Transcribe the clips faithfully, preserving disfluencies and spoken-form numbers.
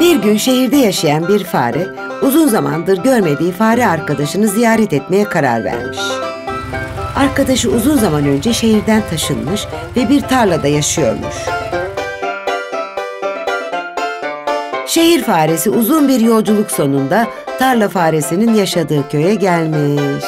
Bir gün şehirde yaşayan bir fare, uzun zamandır görmediği fare arkadaşını ziyaret etmeye karar vermiş. Arkadaşı uzun zaman önce şehirden taşınmış ve bir tarlada yaşıyormuş. Şehir faresi uzun bir yolculuk sonunda tarla faresinin yaşadığı köye gelmiş.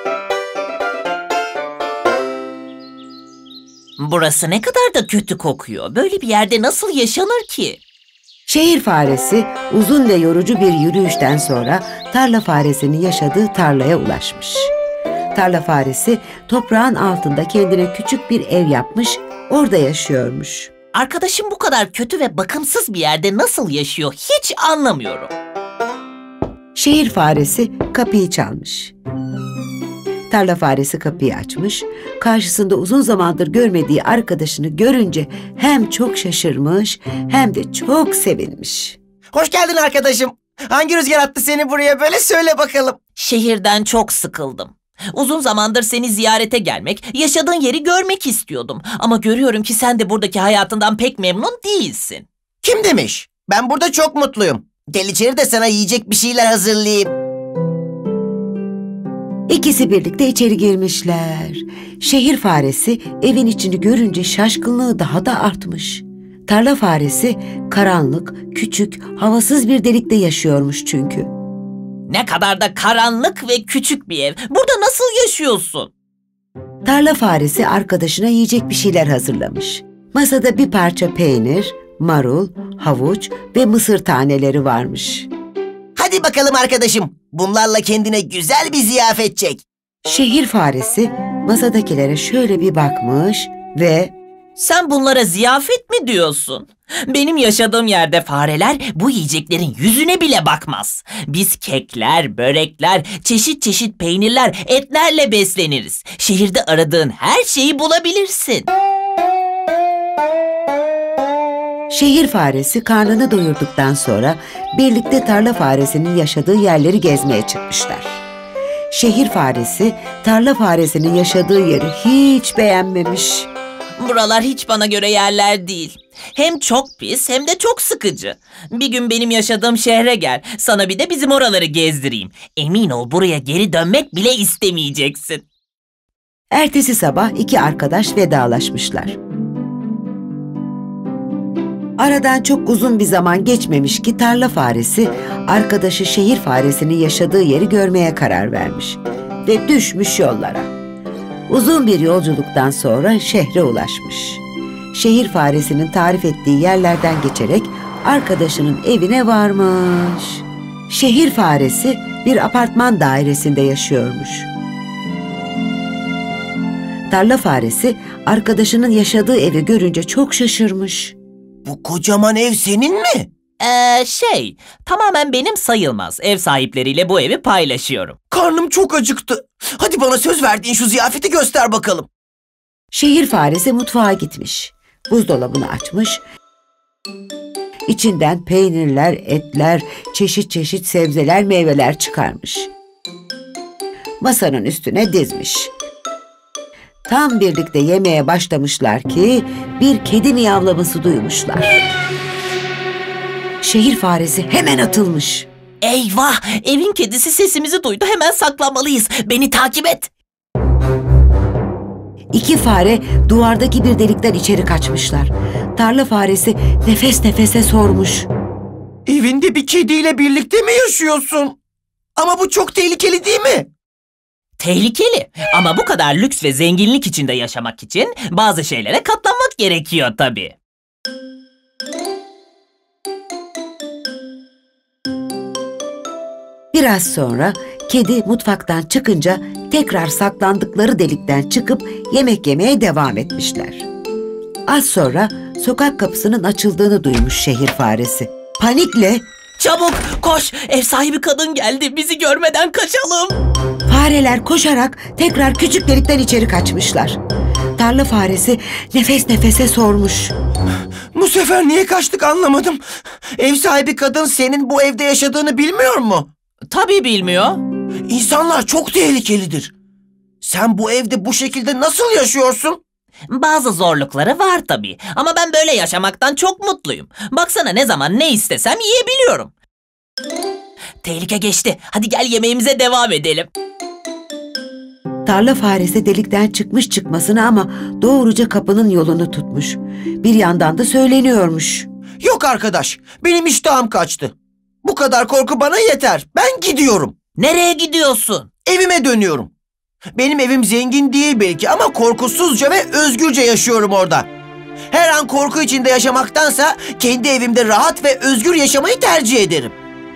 Burası ne kadar da kötü kokuyor. Böyle bir yerde nasıl yaşanır ki? Şehir faresi uzun ve yorucu bir yürüyüşten sonra tarla faresinin yaşadığı tarlaya ulaşmış. Tarla faresi toprağın altında kendine küçük bir ev yapmış, orada yaşıyormuş. Arkadaşım bu kadar kötü ve bakımsız bir yerde nasıl yaşıyor hiç anlamıyorum. Şehir faresi kapıyı çalmış. Tarla faresi kapıyı açmış, karşısında uzun zamandır görmediği arkadaşını görünce hem çok şaşırmış hem de çok sevinmiş. Hoş geldin arkadaşım. Hangi rüzgar attı seni buraya böyle, söyle bakalım. Şehirden çok sıkıldım. Uzun zamandır seni ziyarete gelmek, yaşadığın yeri görmek istiyordum. Ama görüyorum ki sen de buradaki hayatından pek memnun değilsin. Kim demiş? Ben burada çok mutluyum. Gel içeri de sana yiyecek bir şeyler hazırlayayım. İkisi birlikte içeri girmişler. Şehir faresi evin içini görünce şaşkınlığı daha da artmış. Tarla faresi karanlık, küçük, havasız bir delikte yaşıyormuş çünkü. Ne kadar da karanlık ve küçük bir ev. Burada nasıl yaşıyorsun? Tarla faresi arkadaşına yiyecek bir şeyler hazırlamış. Masada bir parça peynir, marul, havuç ve mısır taneleri varmış. Hadi bakalım arkadaşım. Bunlarla kendine güzel bir ziyafet çek. Şehir faresi masadakilere şöyle bir bakmış ve... Sen bunlara ziyafet mi diyorsun? Benim yaşadığım yerde fareler bu yiyeceklerin yüzüne bile bakmaz. Biz kekler, börekler, çeşit çeşit peynirler, etlerle besleniriz. Şehirde aradığın her şeyi bulabilirsin. Şehir faresi karnını doyurduktan sonra birlikte tarla faresinin yaşadığı yerleri gezmeye çıkmışlar. Şehir faresi tarla faresinin yaşadığı yeri hiç beğenmemiş. Buralar hiç bana göre yerler değil. Hem çok pis hem de çok sıkıcı. Bir gün benim yaşadığım şehre gel. Sana bir de bizim oraları gezdireyim. Emin ol buraya geri dönmek bile istemeyeceksin. Ertesi sabah iki arkadaş vedalaşmışlar. Aradan çok uzun bir zaman geçmemiş ki tarla faresi, arkadaşı şehir faresinin yaşadığı yeri görmeye karar vermiş ve düşmüş yollara. Uzun bir yolculuktan sonra şehre ulaşmış. Şehir faresinin tarif ettiği yerlerden geçerek arkadaşının evine varmış. Şehir faresi bir apartman dairesinde yaşıyormuş. Tarla faresi arkadaşının yaşadığı evi görünce çok şaşırmış. Bu kocaman ev senin mi? Ee, şey, tamamen benim sayılmaz. Ev sahipleriyle bu evi paylaşıyorum. Karnım çok acıktı. Hadi bana söz verdiğin şu ziyafeti göster bakalım. Şehir faresi mutfağa gitmiş. Buzdolabını açmış. İçinden peynirler, etler, çeşit çeşit sebzeler, meyveler çıkarmış. Masanın üstüne dizmiş. Tam birlikte yemeye başlamışlar ki bir kedi miyavlaması duymuşlar. Şehir faresi hemen atılmış. Eyvah! Evin kedisi sesimizi duydu. Hemen saklanmalıyız. Beni takip et. İki fare duvardaki bir delikten içeri kaçmışlar. Tarla faresi nefes nefese sormuş. Evinde bir kediyle birlikte mi yaşıyorsun? Ama bu çok tehlikeli değil mi? Tehlikeli ama bu kadar lüks ve zenginlik içinde yaşamak için bazı şeylere katlanmak gerekiyor tabii. Biraz sonra kedi mutfaktan çıkınca tekrar saklandıkları delikten çıkıp yemek yemeye devam etmişler. Az sonra sokak kapısının açıldığını duymuş şehir faresi. Panikle Çabuk koş, ev sahibi kadın geldi, bizi görmeden kaçalım. Fareler koşarak tekrar küçük delikten içeri kaçmışlar. Tarla faresi nefes nefese sormuş. Bu sefer niye kaçtık anlamadım. Ev sahibi kadın senin bu evde yaşadığını bilmiyor mu? Tabii bilmiyor. İnsanlar çok tehlikelidir. Sen bu evde bu şekilde nasıl yaşıyorsun? Bazı zorlukları var tabii ama ben böyle yaşamaktan çok mutluyum. Baksana ne zaman ne istesem yiyebiliyorum. Tehlike geçti. Hadi gel yemeğimize devam edelim. Tarla faresi delikten çıkmış çıkmasına ama doğruca kapının yolunu tutmuş. Bir yandan da söyleniyormuş. Yok arkadaş, benim iştahım kaçtı. Bu kadar korku bana yeter. Ben gidiyorum. Nereye gidiyorsun? Evime dönüyorum. Benim evim zengin değil belki ama korkusuzca ve özgürce yaşıyorum orada. Her an korku içinde yaşamaktansa kendi evimde rahat ve özgür yaşamayı tercih ederim.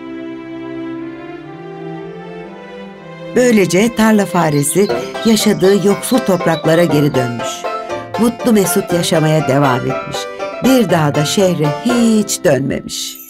Böylece tarla faresi yaşadığı yoksul topraklara geri dönmüş. Mutlu mesut yaşamaya devam etmiş. Bir daha da şehre hiç dönmemiş.